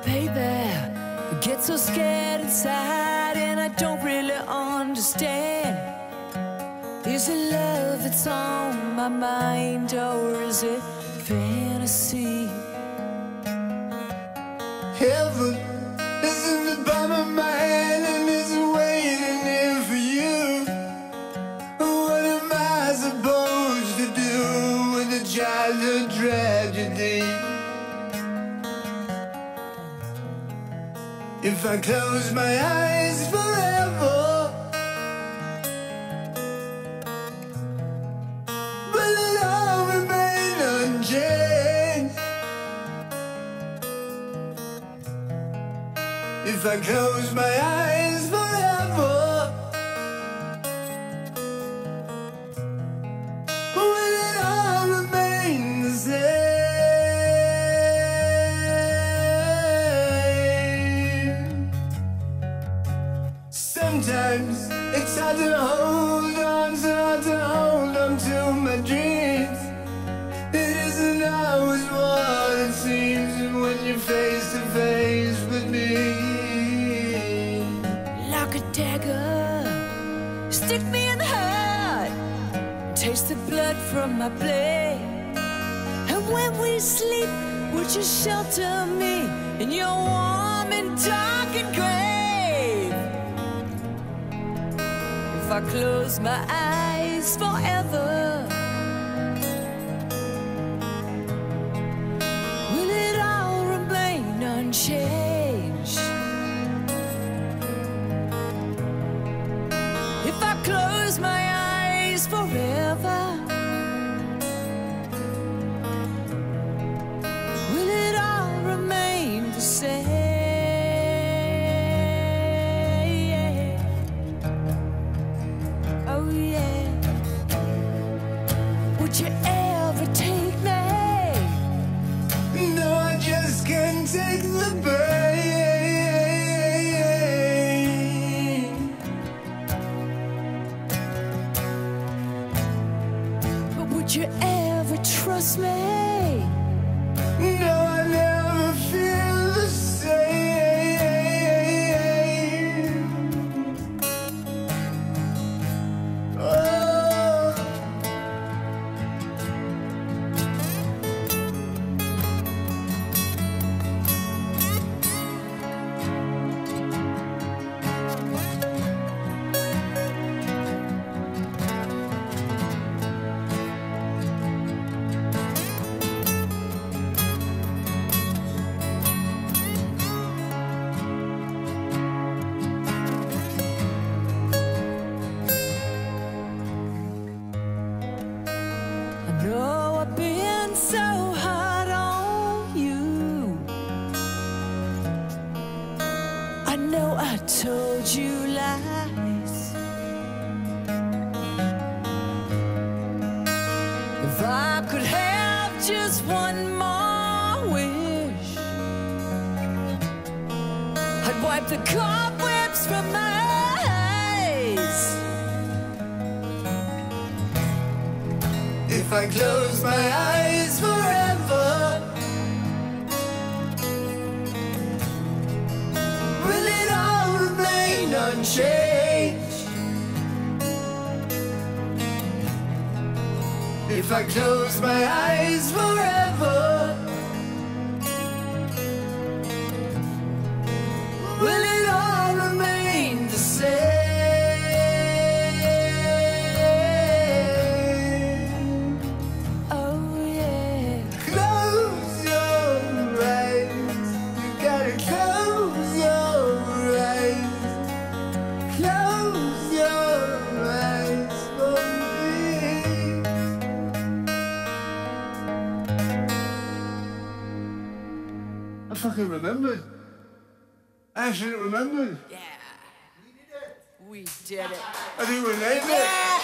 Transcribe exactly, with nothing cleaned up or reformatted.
Baby, I get so scared inside and I don't really understand. Is it love that's on my mind or is it fantasy? Heaven is in the palm of my hand and is waiting here for you. What am I supposed to do with a childhood tragedy? If I close my eyes forever, will it all remain unchanged? If I close my eyes forever, will it all remain the same? Sometimes it's hard to hold on, so hard to hold on to my dreams. It isn't always what it seems when you're face to face with me. Like a dagger, stick me in the heart, taste the blood from my blade. And when we sleep, would you shelter me in your warm and darkened grave? If I close my eyes forever, will it all remain unchanged? If I close my eyes forever, will it all remain the same? Oh yeah. Would you ever take me? No, I just can't take the pain. But would you ever trust me? No, I never feel the same. Oh. I know I've been so hard on you. I know I told you lies. If I could have just one more wish, I'd wipe the cobwebs from my eyes. If I close my eyes forever, will it all remain unchanged? If I close my eyes forever, will it all remain the same? Oh yeah. Close your eyes, you gotta close your eyes. Close your eyes for me. I fucking remembered. I actually remembered. Yeah. We did it. I think we named it. Yeah.